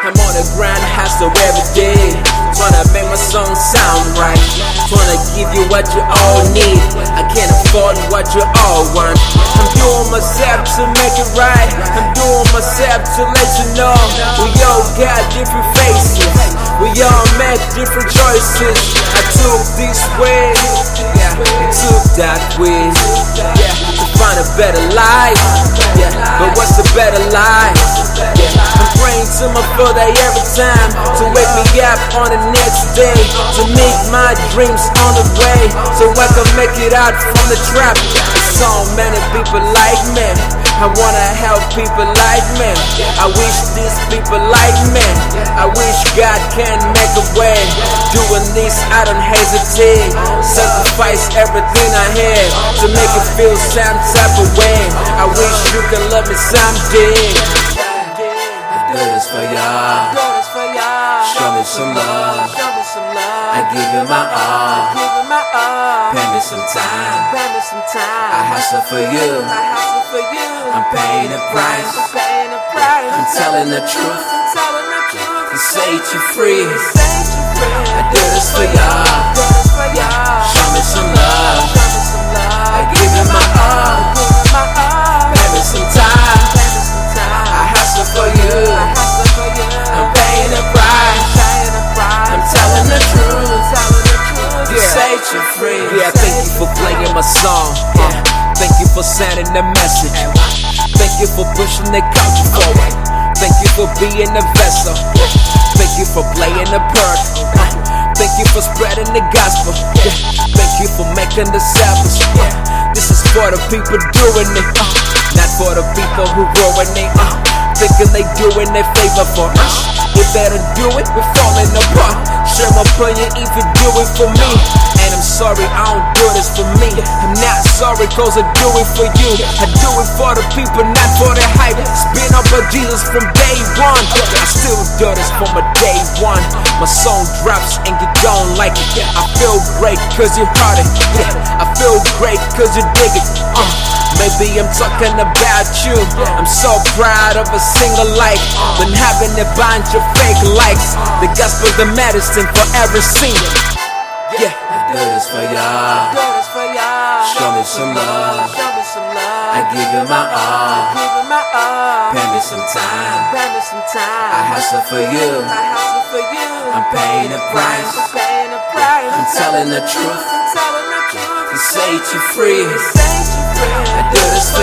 I'm on the grind, hustle every day, tryna make my song sound right, tryna give you what you all need. I can't afford what you all want. I'm doing myself to make it right. I'm doing myself to let you know we all got different faces, we all make different choices. I took this way, yeah, you took that way, yeah, to find a better life, yeah, but what's a better life? Yeah, I'm praying to my Father every time to wake me up on the next day, to meet my dreams on the way, so I can make it out from the trap. There's so many people like me, I wanna help people like me. I wish these people like me, I wish God can make a way. Doing this I don't hesitate, sacrifice everything I have to make it feel some type of way. I wish you can love me someday. I do this for y'all, show me some love, I give you my all, pay me some time, I hustle for you, I'm paying a price, I'm telling the truth, to set you free. I do this for y'all, show me some love, I give you my all, pay me some time, I hustle for you, I'm paying a price, I'm telling the truth, to set you free. Yeah, thank you for playing my song, thank you for sending the message, thank you for pushing the culture forward, thank you for being a vessel, thank you for playing the part, thank you for spreading the gospel, thank you for making disciples. This is for the people doing it, not for the people who ruin it, thinking they doing their favor for us. If they don't do it, we're falling apart. Share my opinion if you do it for me, and I'm sorry I don't do this for me. I'm not sorry cause I do it for you. I do it for the people, not for the hype. It's been up with Jesus from day one. I still do this for my day one. My song drops and you don't like it. I feel great cause you heard it. I feel great cause you dig it. Maybe I'm talking about you. I'm so proud of a single life, been having a bunch of fake likes. The gospel, the medicine for every scene. Yeah, I do this for y'all, show me some love, I give you my all, pay me some time, I hustle for you, I'm paying a price, I'm telling the truth, to set you free. I do this